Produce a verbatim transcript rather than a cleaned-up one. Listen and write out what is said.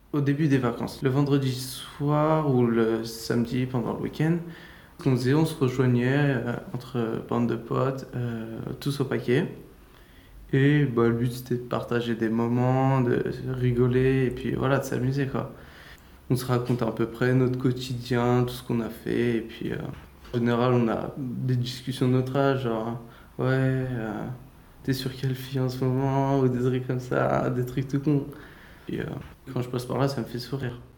Au début des vacances, le vendredi soir ou le samedi pendant le week-end, ce qu'on faisait, on se rejoignait euh, entre bandes de potes, euh, tous au paquet. Et bah, le but c'était de partager des moments, de rigoler et puis voilà, de s'amuser quoi. On se raconte à peu près notre quotidien, tout ce qu'on a fait et puis euh, en général on a des discussions de notre âge, genre ouais, euh, t'es sur quelle fille en ce moment ou des trucs comme ça, des trucs tout cons. Et euh, quand je passe par là, ça me fait sourire.